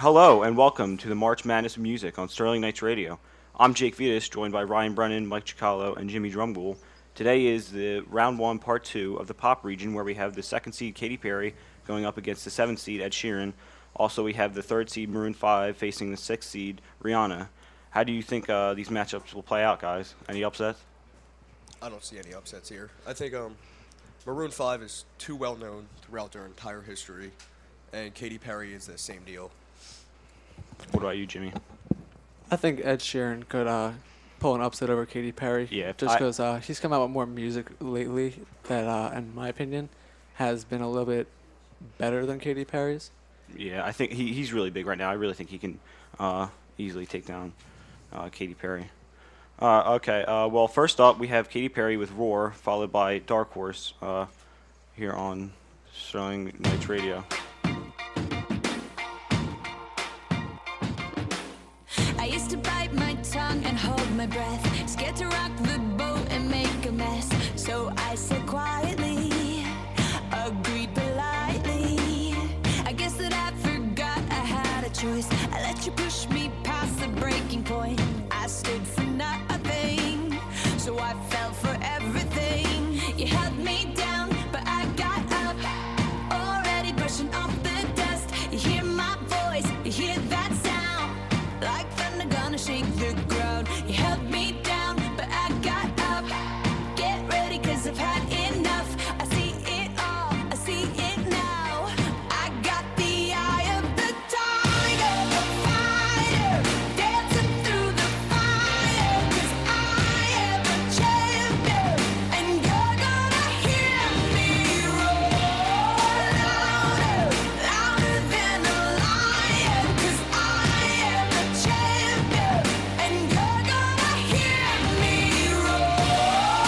Hello and welcome to the March Madness of Music on Sterling Knights Radio. I'm Jake Vitas, joined by Ryan Brennan, Mike Chicalo, and Jimmy Drumgoole. Today is the round one, part two of the pop region, where we have the second seed Katy Perry going up against the seventh seed Ed Sheeran. Also, we have the third seed Maroon 5 facing the sixth seed Rihanna. How do you think these matchups will play out, guys? Any upsets? I don't see any upsets here. I think Maroon 5 is too well known throughout their entire history, and Katy Perry is the same deal. What about you, Jimmy? I think Ed Sheeran could pull an upset over Katy Perry. Yeah, just because he's come out with more music lately that, in my opinion, has been a little bit better than Katy Perry's. Yeah, I think he's really big right now. I really think he can easily take down Katy Perry. Okay, well, first up, we have Katy Perry with Roar, followed by Dark Horse here on Sterling Knights Radio. I used to bite my tongue and hold my breath, scared to rock the boat and make a mess. So I said quietly, agreed politely. I guess that I forgot I had a choice. I let you push me past the breaking point. I stood for nothing, so I fell for everything. You held me down, but I got up, already brushing off the dust. You hear my voice, you hear that sound, like thunder gonna shake the ground. You held me down, but I got up. Get ready, 'cause I've had enough. I see it all, I see it now. I got the eye of the tiger, the fighter, dancing through the fire. 'Cause I am a champion, and you're gonna hear me roar louder, louder than a lion. 'Cause I am a champion, and you're gonna hear me roar.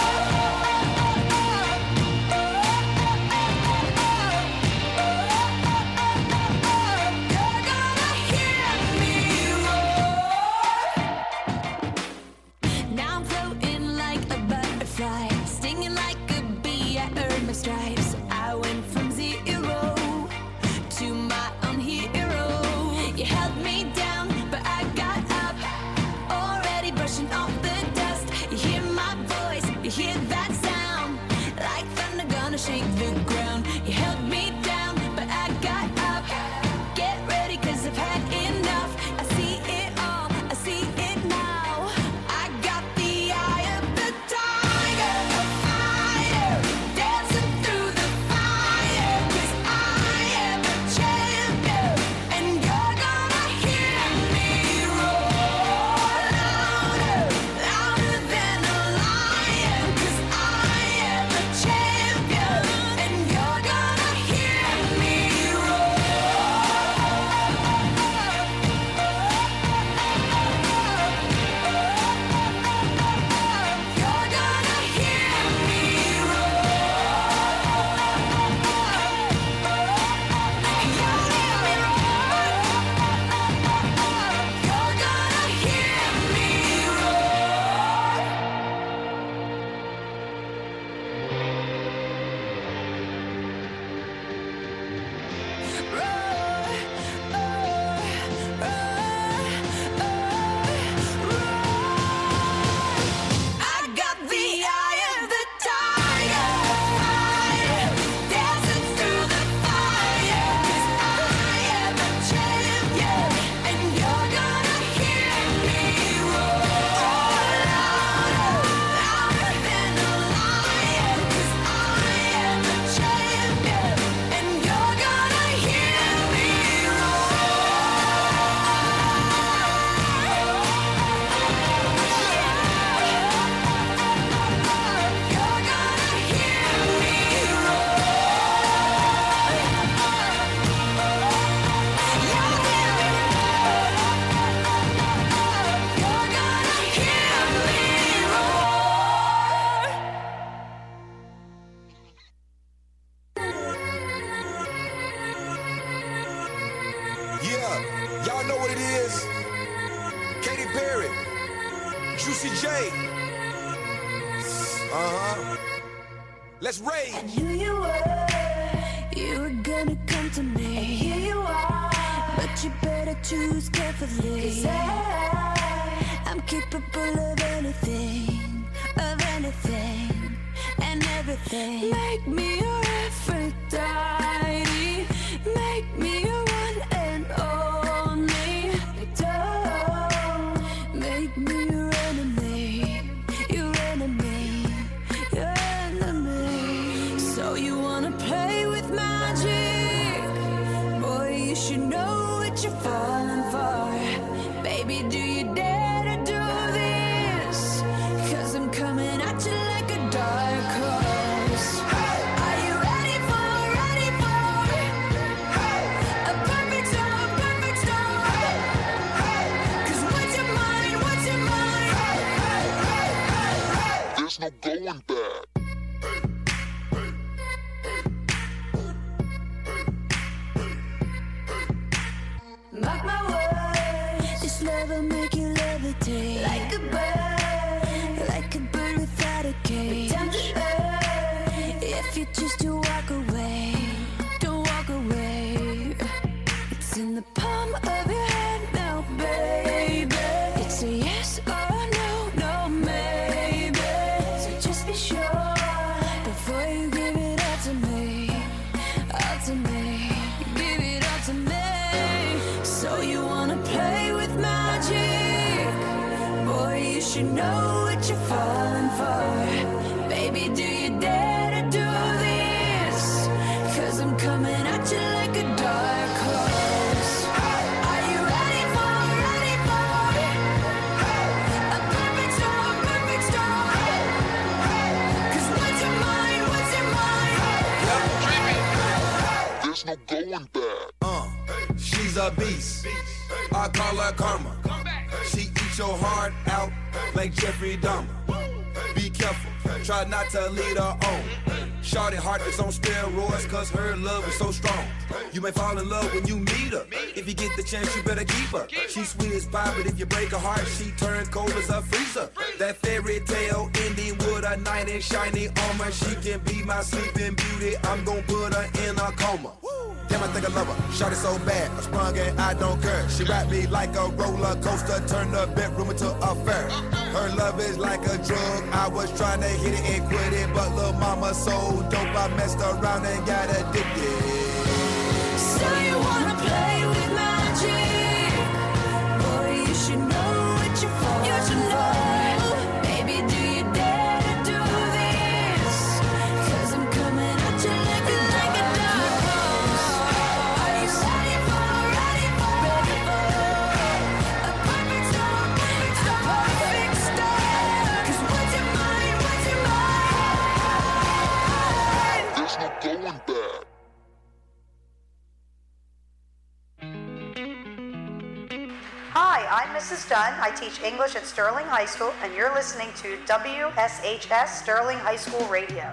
You're gonna hear me roar. Now I'm floating like a butterfly, stinging like a bee. I earned my stripes. I went from zero to my own hero. You held me down, but I got up, already brushing off the dust. You hear my voice, you hear that sound, like thunder gonna shake the ground. You held me down, but I got up. Get ready, 'cause I've had enough. I see it all, I see it now. I got the eye of the tiger, the fighter, dancing through the fire. 'Cause I am a champion, and you're gonna hear me roar louder, louder than a lion. 'Cause I am a champion, and you're gonna hear me roar. You're gonna hear me You're gonna hear me I got the eye of the tiger, fighter, dancing through the fire. 'Cause I am a champion, and you're gonna hear me roar louder, louder than a lion. 'Cause I am a champion, and you're gonna hear me You're gonna hear me You're gonna hear me Yeah, y'all know what it is. Katy Perry, Juicy J. Let's rage. I knew you were gonna come to me. And here you are, but you better choose carefully. 'Cause I'm capable of anything, and everything. Make me your Aphrodite, make me your one and only. Don't make me your enemy, your enemy, your enemy. So you wanna play with magic? Boy, you should know what you're falling for. Baby, do you dare to do this? 'Cause I'm coming at you like a dark horse. Are you ready for a perfect storm, perfect storm? 'Cause what's your mind, what's your mind? There's no going back. Mark my words, this love will make you levitate like a bird without a cage. Down to earth, if you choose to walk away, don't walk away. It's in the palm of your hand now, baby. It's a yes or no, no maybe. So just be sure before you give it all to me, all to me. Give it all to me. So you wanna play with magic? Boy, you should know what you're falling for. Baby, do you dare to do this? 'Cause I'm coming at you like a dark horse. Are you ready for a perfect storm, perfect storm? 'Cause what's your mind, what's your mind? There's no going back. She's a beast. I call her karma. She eats your heart out like Jeffrey Dahmer. Be careful, try not to lead her on. Shorty heart is on steroids, cause her love is so strong. You may fall in love when you meet her. If you get the chance, you better keep her. She's sweet as pie, but if you break her heart, she turns cold as a freezer. That fairy tale ending with a knight in shiny armor. She can be my sleeping beauty. I'm gon' put her in a coma. Damn, I think I love her. Shorty so bad, I sprung and I don't care. She wrapped me like a roller coaster, turned the bedroom into a fair. Her love is like a drug. I was trying to hit it and quit it, but lil' mama so dope, I messed around and got addicted. So you wanna play with magic? Boy, you should know what you're falling for. Baby, do you dare to do this? 'Cause I'm coming at you like a dark horse. Are you ready for a perfect storm, a perfect storm? 'Cause what's your mind, what's your mind? There's no going back. Hi, I'm Mrs. Dunn. I teach English at Sterling High School, and you're listening to WSHS Sterling High School Radio.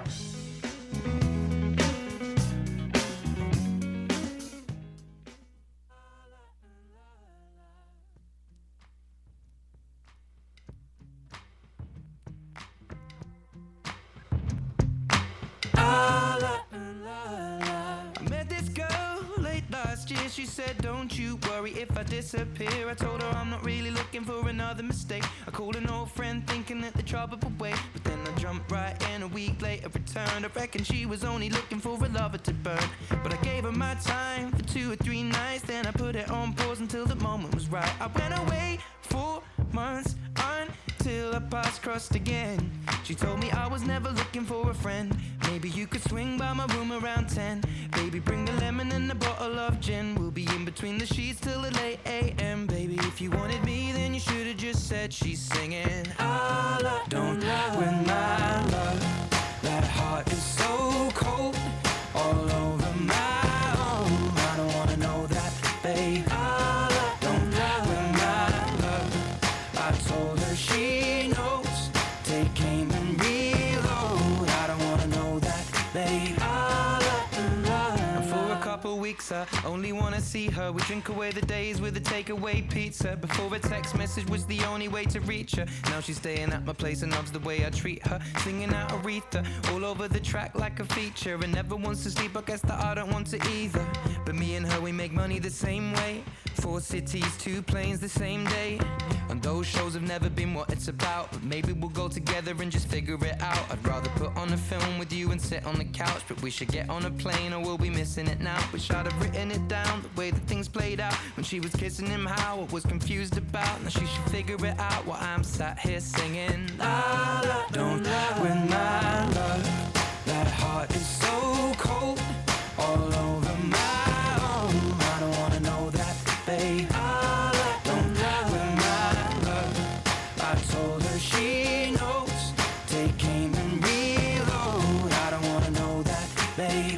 I met this girl late last year. She said, don't you worry if I disappear. I told her I'm not really looking for another mistake. I called an old friend thinking that the trouble would wait, but then I jumped right in. A week later returned. I reckon she was only looking for a lover to burn, but I gave her my time for 2 or 3 nights. Then I put it on pause until the moment was right. I went away 4 months until our paths crossed again. She told me I was never looking for a friend. Maybe you could swing by my room around 10. Baby, bring the lemon and a bottle of gin. We'll be in between the sheets till the late AM. Baby, if you wanted me, then you should have just said she's singing. Don't with my love. That heart is so cold, all over my own. I don't wanna know that, babe. Don't with my love. I told her she knows. Take aim and reload. I don't wanna know that, babe. And for a couple weeks I only wanna see her. We drink away the days with a takeaway pizza. Before a text message was the only way to reach her. Now she's staying at my place and loves the way I treat her. Singing out Aretha all over the track like a feature. And never wants to sleep, I guess that I don't want to either. But me and her, we make money the same way. 4 cities, 2 planes the same day. And those shows have never been what it's about. But maybe we'll go together and just figure it out. I'd rather put on a film with you and sit on the couch. But we should get on a plane or we'll be missing it now. Wish I'd have written it down, the way that things played out. When she was kissing him, how I was confused about. Now she should figure it out while I'm sat here singing. La la, don't win my love. That heart is so cold, all over my own. I don't wanna know that, babe. Don't win my love. I told her she knows. Take aim and reload. I don't wanna know that, babe.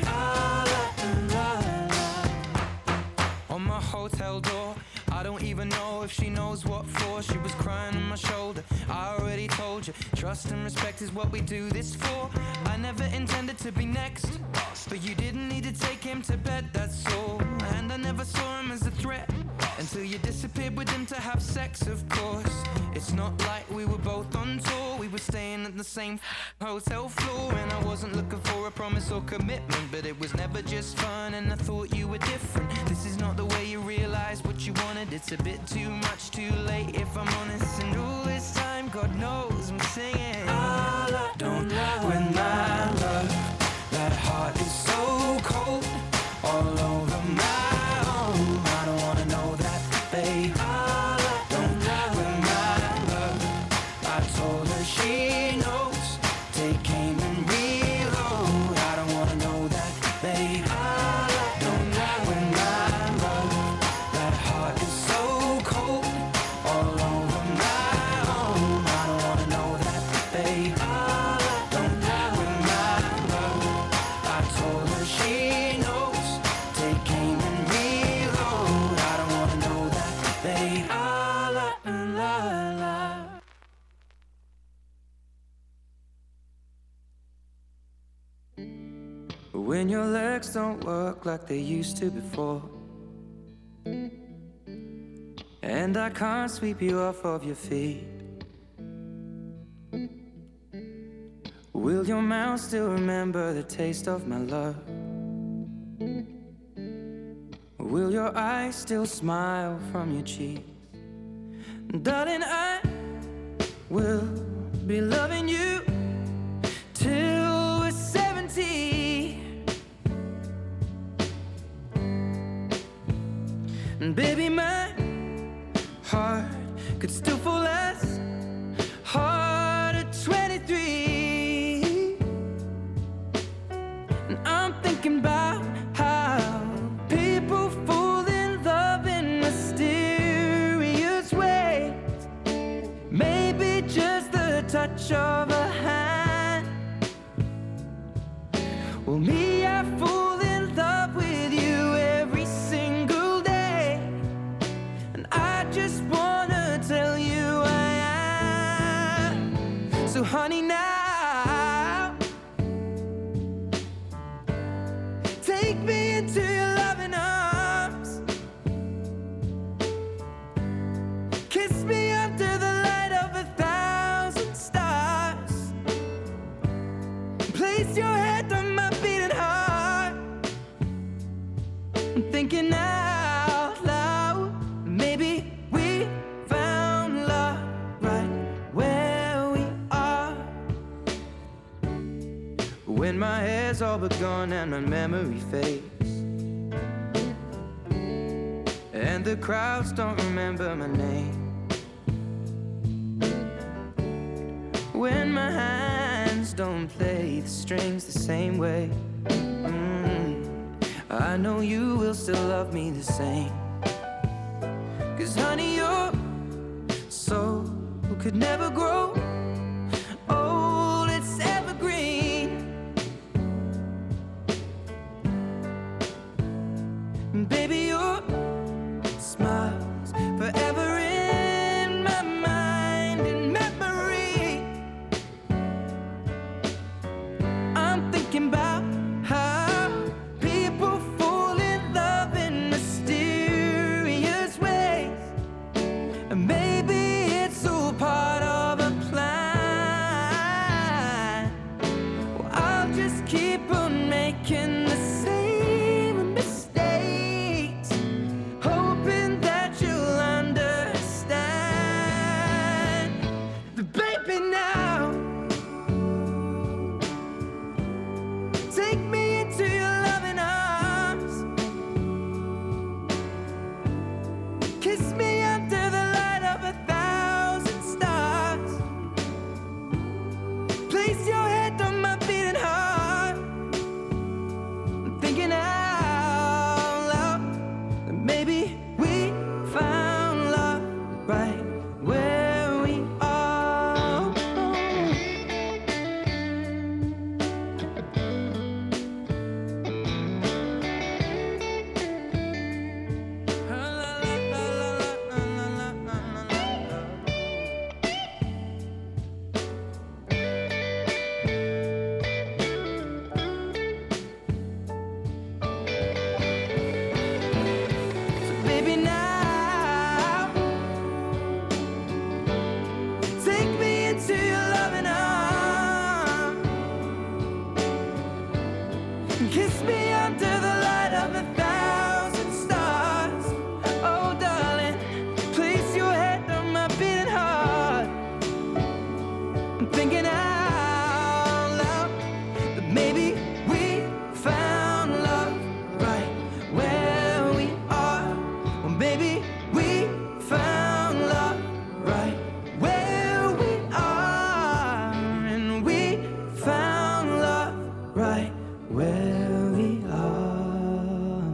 On my hotel door, I don't even know if she knows what for. She was crying on my shoulder. I already told you, trust and respect is what we do this for. I never intended to be next, but you didn't need to take him to bed, that's all. And I never saw him as a threat until you disappeared with him to have sex, of course. It's not like we were both on tour. We were staying at the same hotel floor. And I wasn't looking for a promise or commitment, but it was never just fun, and I thought you were different. This is not the way you realize what you wanted. It's a bit too much too late, if I'm honest. And all this time, God knows I'm singing. Don't win my love. That heart is so cold, all over my own. I don't wanna know that, babe. Don't win my love. I told her she knows. Take aim and reload. I don't wanna know that, babe. Don't win my love. That heart is so cold, all over my own. I don't wanna know that, babe. Don't win my love. I told her she knows. Take aim and reload. I don't wanna know that, babe. When your legs don't work like they used to before, and I can't sweep you off of your feet, will your mouth still remember the taste of my love? Will your eyes still smile from your cheeks? Darling, I will be loving you till we're 70. And baby, my heart could still fall as hard at 23. And I'm thinking about how people fall in love in mysterious ways. Maybe just the touch of a hand. Well, me, I fall in love with you every single day. And I just wanna tell you I am. So honey, now take me into your loving arms. Kiss me under the light of 1,000 stars. Place your head on my beating heart. I'm thinking out loud, maybe we found love right where we are. When my hair's all but gone and my memory fades, and the crowds don't remember my name. When my hands don't play the strings the same way, I know you will still love me the same. 'Cause honey, your soul could never grow old, it's evergreen. And baby, your smile's forever in my mind and memory. I'm thinking about how people fall in love in mysterious ways. And maybe it's all part of a plan. Well, I'll just keep on making the same mistakes. kiss me under the light of 1,000 stars. Oh, darling, place your head on my beating heart. I'm thinking out loud that maybe we found love right where we are. Or maybe we found love right where we are. And we found love right where we are.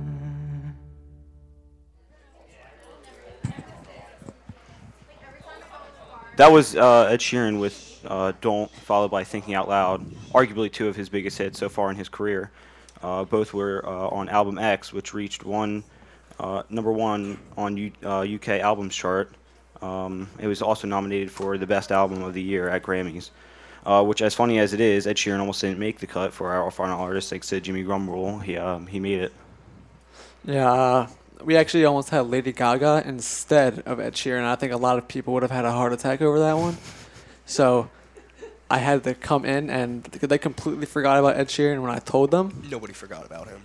That was Ed Sheeran with Don't, followed by Thinking Out Loud, arguably two of his biggest hits so far in his career. Both were on album X, which reached number one on UK albums chart. It was also nominated for the best album of the year at Grammys. Which, as funny as it is, Ed Sheeran almost didn't make the cut for our final artist, thanks to Jimmy Grumrule. He made it. Yeah, we actually almost had Lady Gaga instead of Ed Sheeran. I think a lot of people would have had a heart attack over that one. So I had to come in, and they completely forgot about Ed Sheeran when I told them. Nobody forgot about him.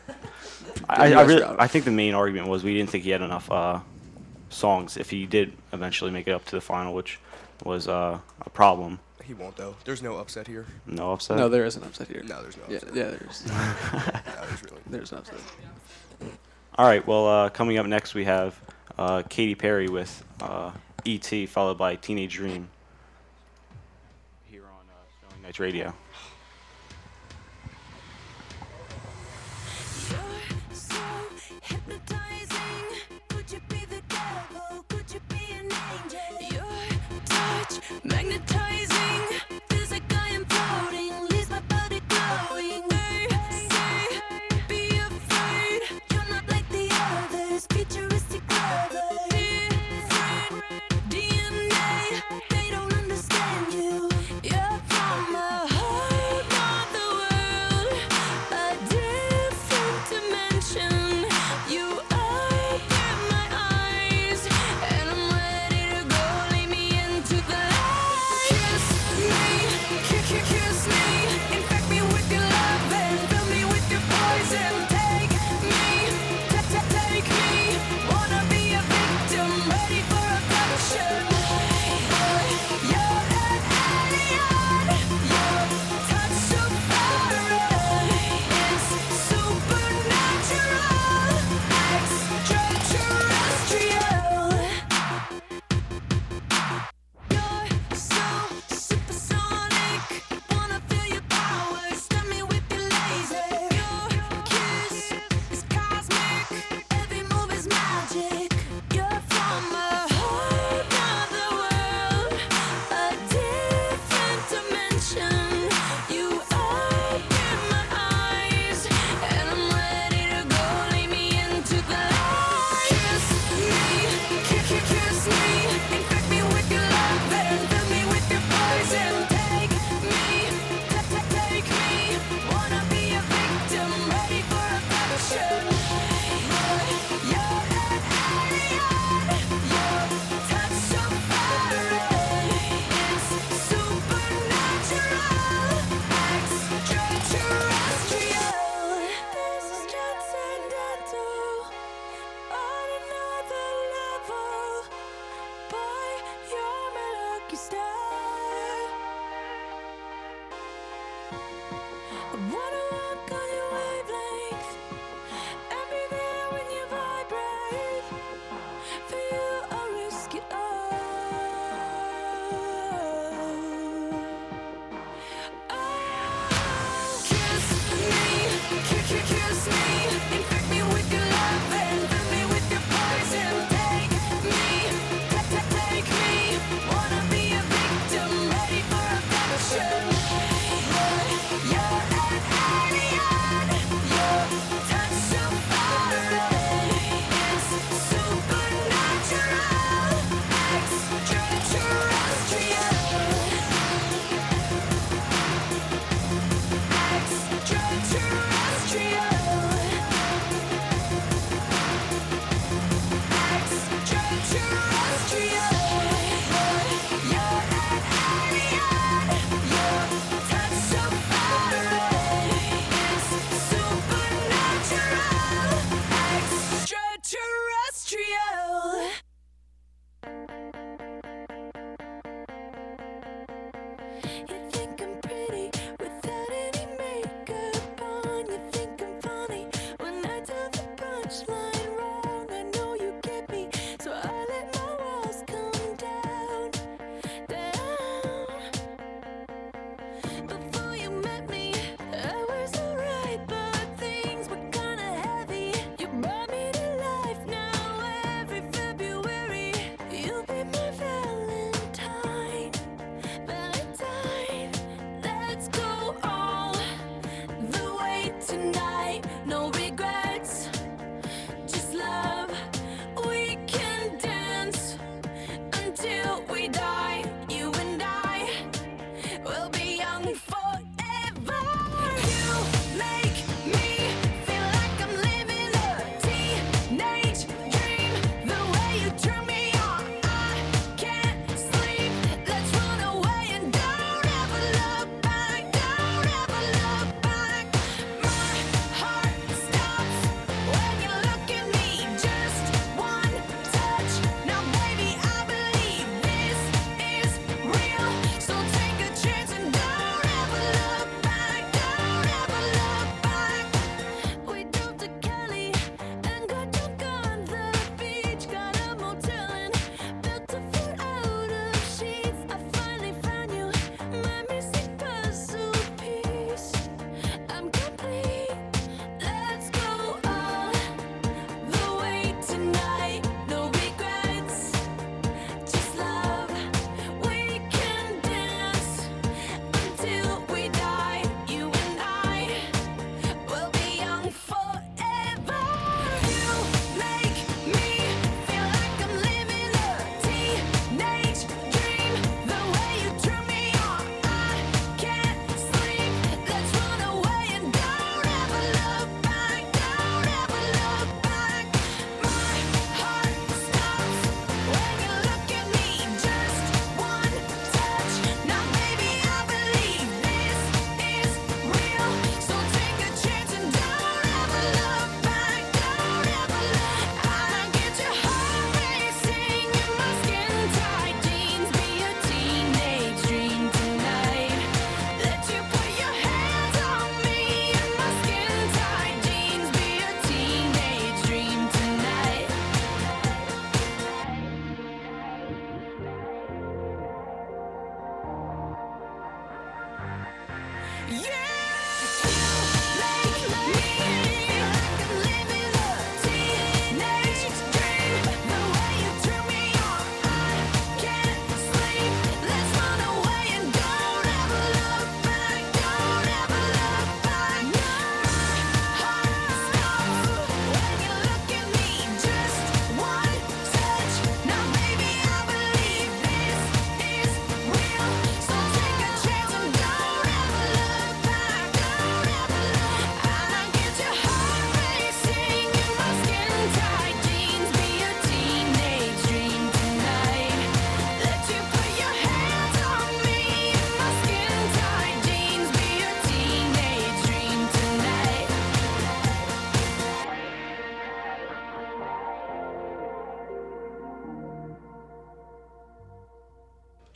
I think the main argument was we didn't think he had enough songs if he did eventually make it up to the final, which was a problem. He won't, though. There's no upset here. No upset? No, there is an upset here. No, there's no Yeah, upset. yeah, there's. No, there's really. There's an upset. All right, well, coming up next we have Katy Perry with E.T., followed by Teenage Dream here on Sterling Nights Radio. You're so hypnotizing. Could you be the devil? Could you be an angel? Your touch magnetizing. Feels like I am floating. Leaves my body glowing. Hey, say, be afraid. You're not like the others. Futuristic clever. Different DNA. They don't understand you. You're from a whole other world. A different dimension. You open my eyes, and I'm ready to go. Lead me into the light. Kiss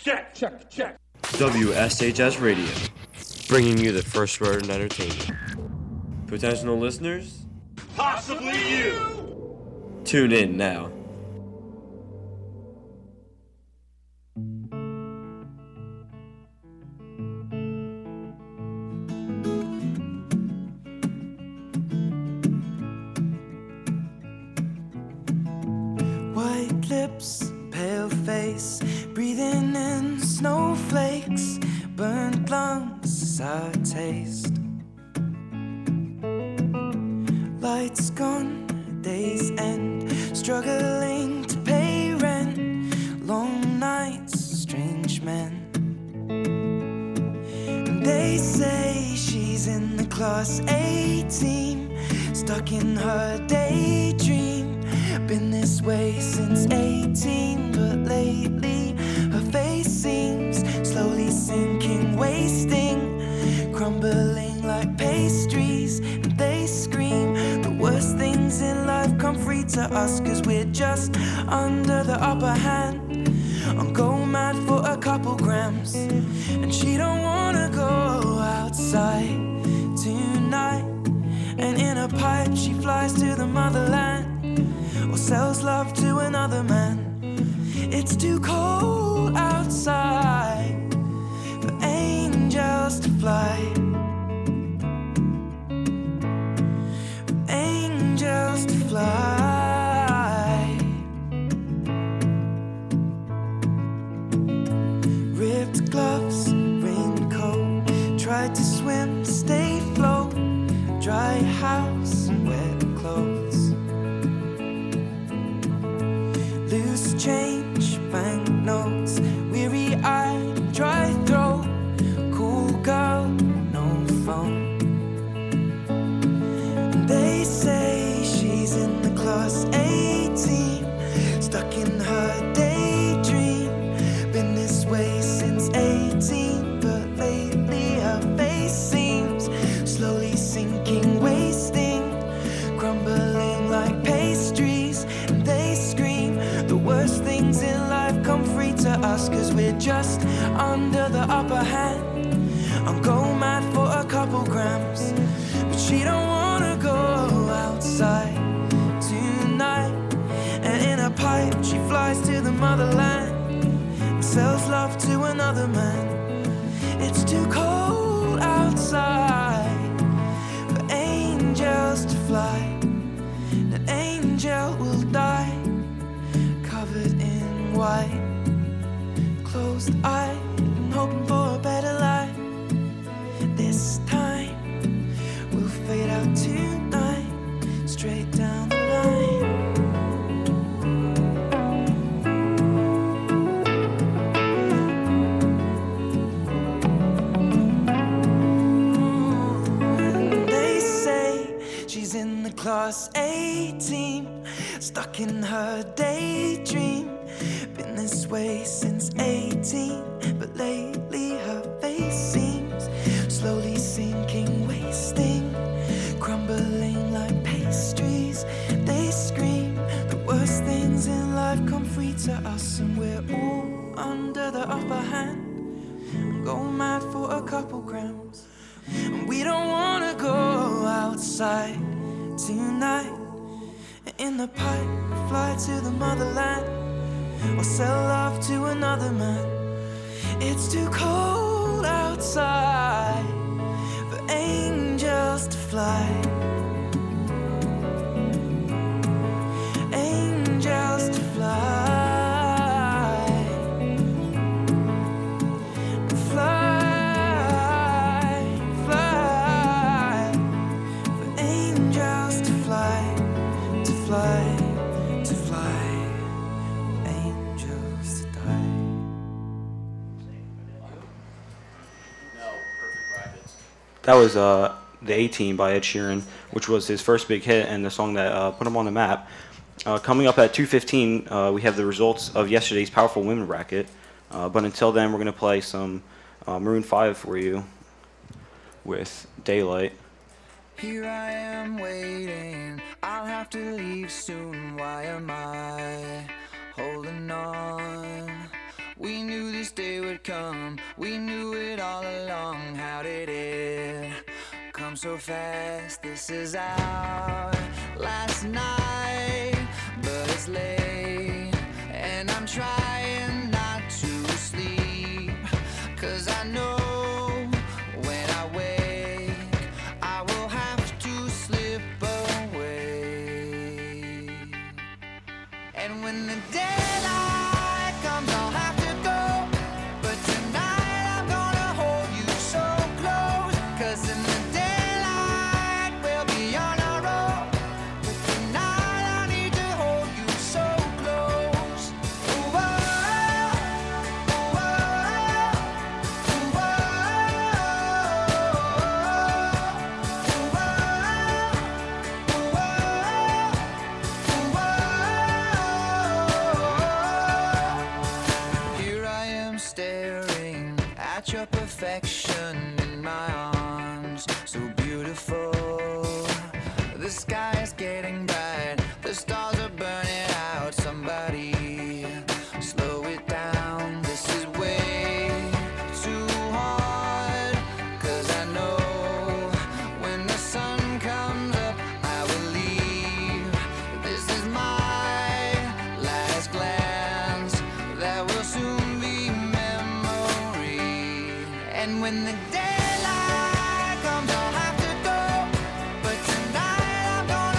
WSHS Radio, bringing you the first word in entertainment. Potential listeners? Possibly you! Tune in now. White lips, pale face, breathing in snowflakes, burnt lungs as I taste. Lights gone, days end, struggling to pay rent, long nights, strange men. And they say she's in the class A team, stuck in her daydream. Been this way since 18, but lately her face seems slowly sinking, wasting, crumbling like pastries. And they scream the worst things in life come free to us, 'cause we're just under the upper hand. I'm go mad for a couple grams, and she don't wanna go outside tonight. And in a pipe she flies to the motherland, or sells love to another man. It's too cold outside for angels to fly, for angels to fly. Ripped gloves, raincoat, tried to swim, stay float, dry house, wet clothes. Loose change, banknotes, weary-eyed, dry throat, cool girl, no phone. And they say she's in the class A team, stuck in her daydream. Been this way since 18, but lately her face seems slowly sinking, wasting, crumbling like pastries. And they scream the worst things in life come free to us, 'cause we're just under the upper hand. I'm go mad for a couple grams, but she don't wanna go outside tonight. And in a pipe she flies to the motherland, and sells love to another man. It's too cold outside for angels to fly. An angel will die, covered in white, closed eyed and hoping for a better life. This time we'll fade out tonight, straight down the line. And they say she's in the class A team, stuck in her daydream. Been this way since 18, but lately her face seems slowly sinking, wasting, crumbling like pastries. They scream the worst things in life come free to us, and we're all under the upper hand. Go mad for a couple grams, and we don't wanna go outside tonight. In the pipe, fly to the motherland, or sell love to another man. It's too cold outside for angels to fly. Angels to fly. Fly, fly, for angels to fly, to fly, to fly, angels to die. That was the A-Team by Ed Sheeran, which was his first big hit and the song that put him on the map. Coming up at 2:15, we have the results of yesterday's Powerful Women bracket. But until then, we're going to play some Maroon 5 for you with Daylight. Here I am waiting, I'll have to leave soon. Why am I holding on? We knew this day come. We knew it all along. How did it come so fast? This is our last night, but it's late, and I'm trying not to sleep, 'cause I know when I wake I will have to slip away. And when the daylight comes I'll have to go, but tonight I'm gonna hold you so close, 'cause in the daylight we'll be on our own, but tonight I need to hold you so close. Ooh, oh, ooh, oh, ooh, oh, ooh, oh, Here I am staring at your perfection in my arms, so beautiful. The sky is getting bright, the stars are burning out. Somebody slow it down, this is way too hard. 'Cause I know when the sun comes up I will leave. This is my last glance, that will soon be memory. And when the daylight comes I'll have to go, but tonight I'm gonna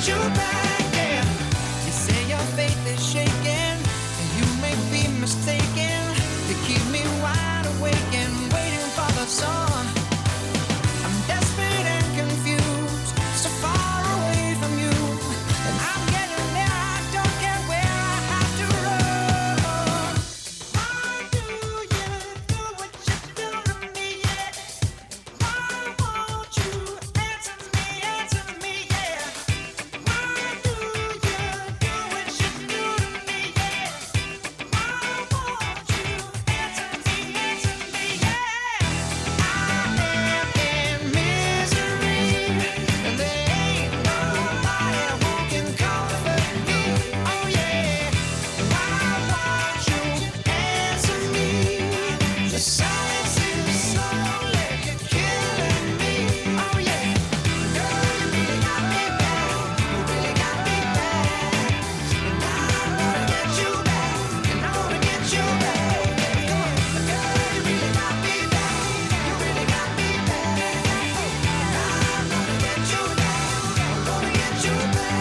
get you back, yeah. You say your faith is shaking, and you may be mistaken. You keep me wide awake and waiting for the sun. I'm desperate and confused, so far away from you, and I'm getting there. I don't care where I have to run. Why do you do what you do to me, yeah? Why won't you answer me, yeah? Why do you do what you do to me, yeah? Why won't you answer me, yeah? I am in misery, and there ain't nobody who can comfort me. Oh yeah, why won't you answer me? The silence is slowly killing me. Oh yeah, girl, you really got me bad. You really got me bad, and I wanna get you back, and I wanna get you back. Come on, girl, you really got me bad. You really got me bad, and I wanna get you back. I'm gonna get you back.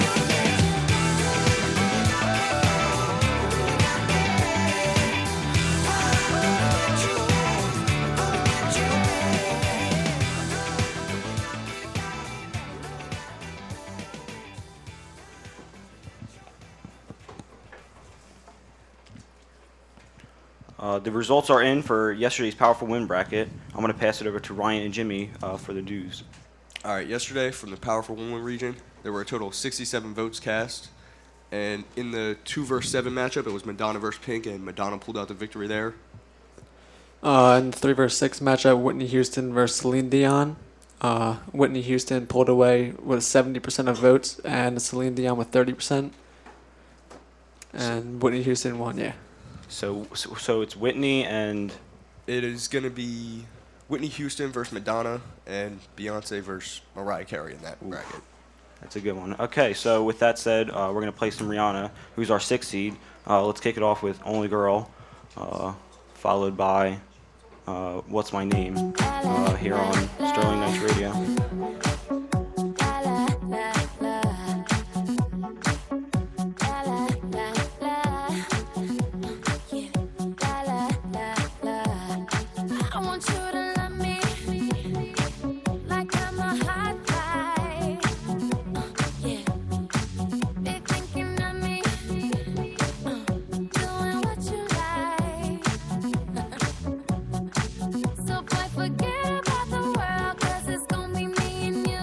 The results are in for yesterday's Powerful Win bracket. I'm going to pass it over to Ryan and Jimmy for the dues. All right, yesterday from the Powerful Woman region, there were a total of 67 votes cast. And in the 2 versus 7 matchup, it was Madonna versus Pink, and Madonna pulled out the victory there. In the 3 versus 6 matchup, Whitney Houston versus Celine Dion. Whitney Houston pulled away with 70% of votes, and Celine Dion with 30%. And Whitney Houston won, yeah. So it's Whitney and It is going to be Whitney Houston versus Madonna and Beyonce versus Mariah Carey in that bracket. that's a good one. Okay, so with that said, we're going to play some Rihanna, who's our 6th seed. Let's kick it off with Only Girl, followed by What's My Name here on Sterling Nights Radio. I want you to love me like I'm a hot guy. Yeah, be thinking of me, doing what you like. So boy, forget about the world, 'cause it's gonna be me and you.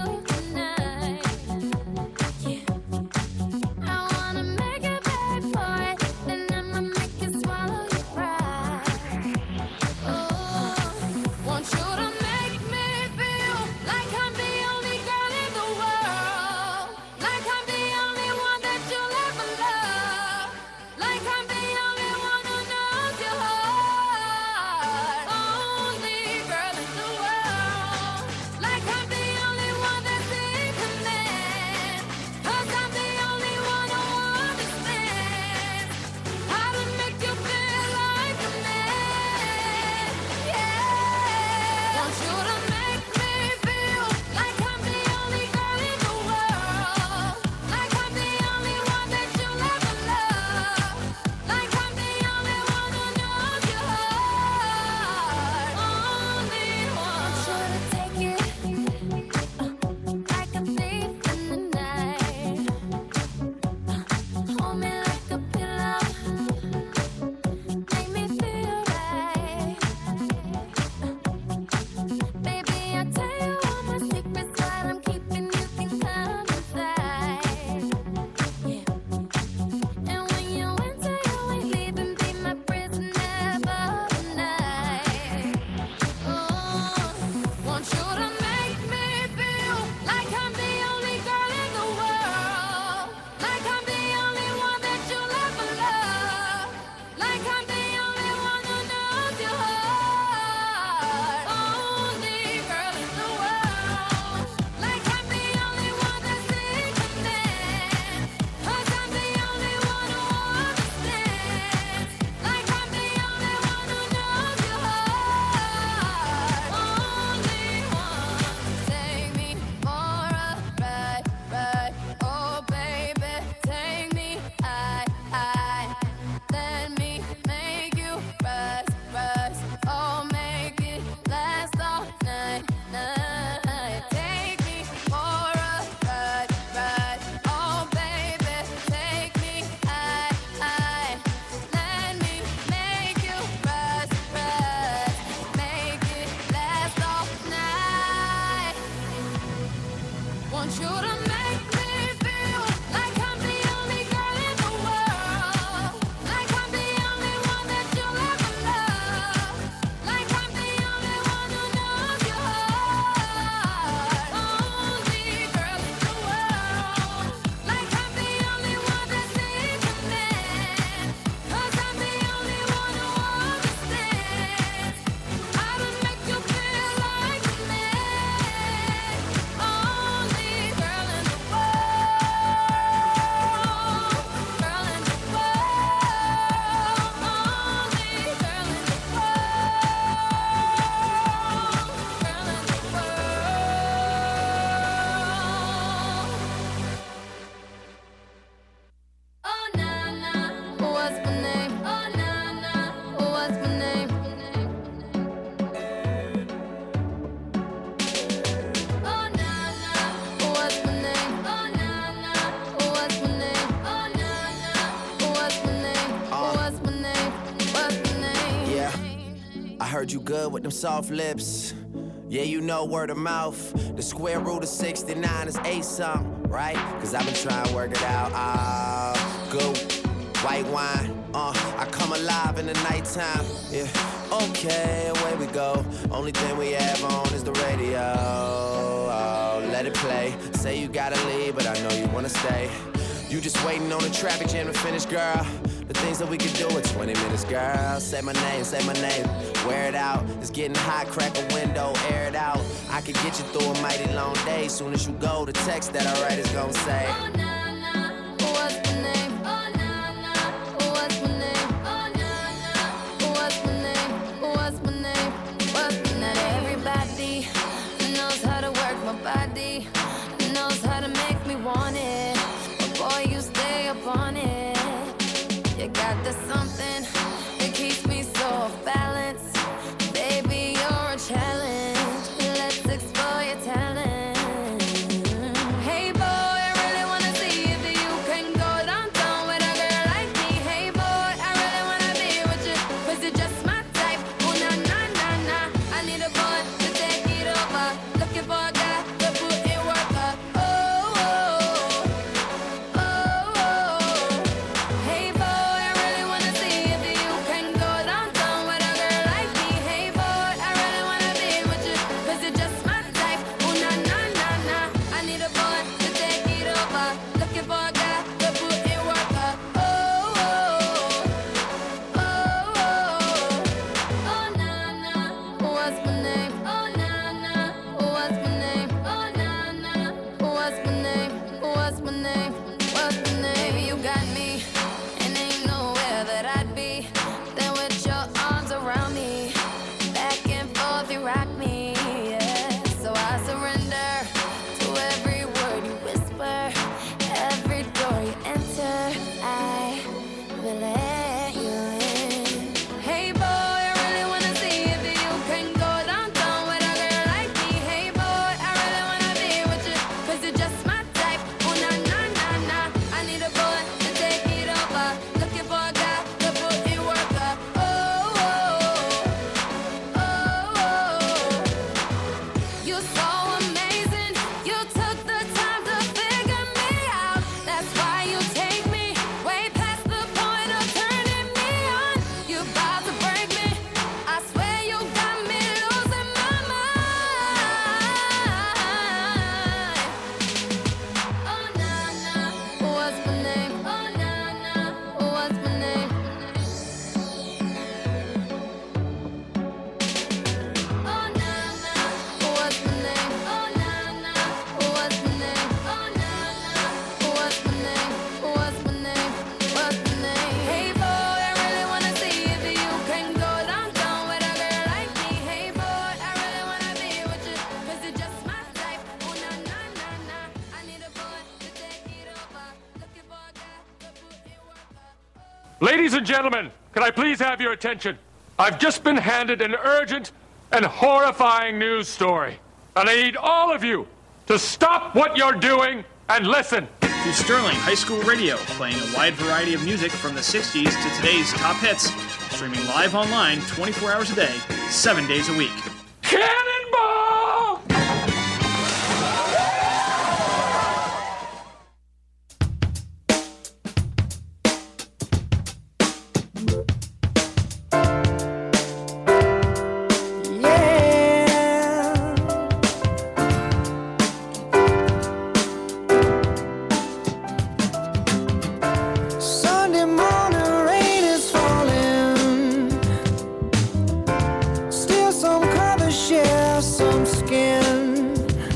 heard you good with them soft lips. Yeah, you know word of mouth. The square root of 69 is 8 something, right? Cause I've been trying to work it out. Good white wine. I come alive in the nighttime. Yeah, okay, away we go. Only thing we have on is the radio. Oh, let it play. Say you gotta leave, but I know you wanna stay. You just waiting on the traffic jam to finish, girl. The things that we could do in 20 minutes, girl. Say my name, wear it out. It's getting hot, crack a window, air it out. I could get you through a mighty long day. Soon as you go, the text that I write is gonna say, Oh, nah, nah, what's my name? Oh, nah, nah, what's my name? Oh, nah, nah, what's my name? What's my name? What's my name? Everybody knows how to work my body, knows how to make me want it. But boy, you stay up on it. You got the something that keeps me so off balance. Baby, you're a challenge. Let's explore your talent. Hey boy, I really wanna see if you can go downtown with a girl like me. Hey boy, I really wanna be with you, cause you're just my type. Oh na na na na, I need a boy to take it over. Looking for a guy to put in work. Oh oh oh oh. Hey boy, I really wanna see if you can go downtown with a girl like me. Hey boy, I really wanna be with you, cause you're just my type. Oh na na na na, I need a boy to take it over. Looking for a guy to put in work. Oh oh oh oh. Oh na na, what's my name? Oh na na, what's my name? Oh na na, what's my name? What's my name? What's my name? You got me, and ain't nowhere that I'd be than with your arms around me. Back and forth, you rock me, yeah. So I surrender to every word you whisper, every door you enter. I will let you in. Hey boy, I really wanna see if you can go downtown with a girl like me. Hey boy, I really wanna be with you, cause you're just my type. Oh na na na na, I need a boy to take it over. Looking for a guy to put in work. Oh oh oh oh. You're so amazing. You took the time to figure me out. That's why you take me way past the point of turning me on. You about to break me. I swear you got me losing my mind. Oh na na, what's my name? Oh na na, what's my name? Oh na na, what's my name? Oh na na, what's my name? Oh na na, what's my name? What's my name? What's my name? Hey boy, I really wanna see if you can go downtown with a girl like me. Hey boy, I really wanna be with you, cause you're just my type. Oh na na na na, I need a boy to take it over. Looking for a guy to put in work. Ladies and gentlemen, can I please have your attention? I've just been handed an urgent and horrifying news story. And I need all of you to stop what you're doing and listen. To Sterling High School Radio, playing a wide variety of music from the 60s to today's top hits, streaming live online 24 hours a day, 7 days a week. Cannonball! Sunday morning rain is falling. Still some colors share some skin.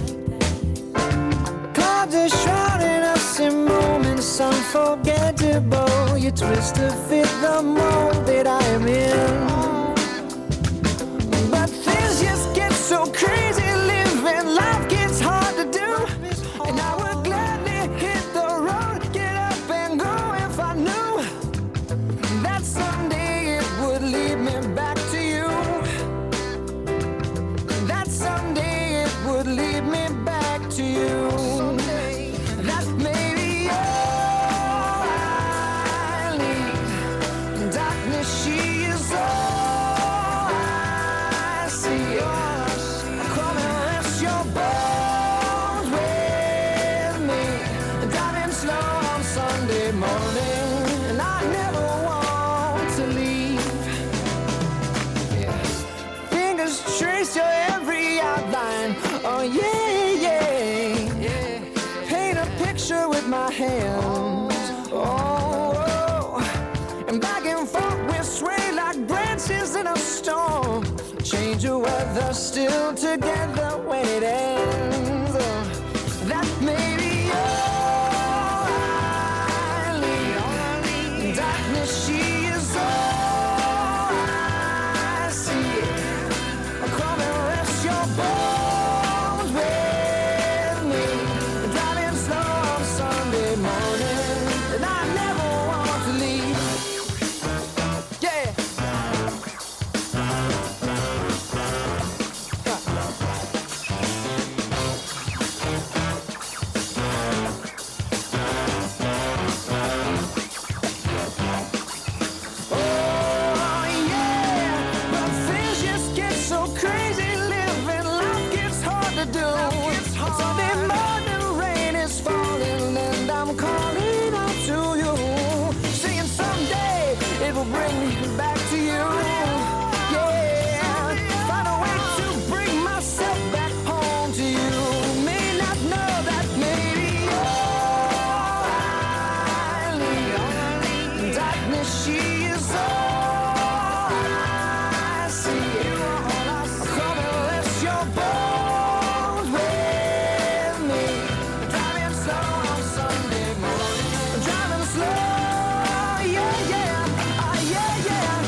Clouds are shrouding us in moments unforgettable. You twist to fit the mold that I am in. But things just get so crazy living. Life gets hard to do. And I would gladly hit the road, get up and go if I knew that someday it would lead me back to you. That someday it would lead me back to you. That maybe all I need. Darkness, she is all morning, and I never want to leave. Yeah. Fingers trace your every outline. Oh yeah, yeah. Paint a picture with my hands. Oh, and back and forth we sway like branches in a storm. Change the weather, still together when it ends. That may be all I need. Darkness, she is all I see. Come and rest your bones with me. Driving slow on Sunday morning, and I never want to leave. Yeah. Yeah.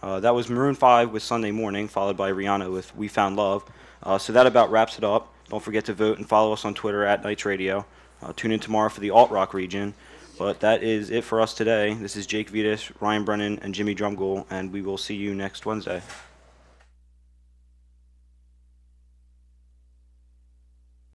That was Maroon 5 with Sunday Morning, followed by Rihanna with We Found Love. So that about wraps it up. Don't forget to vote and follow us on Twitter at Knights Radio. Tune in tomorrow for the Alt Rock region. But that is it for us today. This is Jake Vitas, Ryan Brennan, and Jimmy Drumgoole, and we will see you next Wednesday.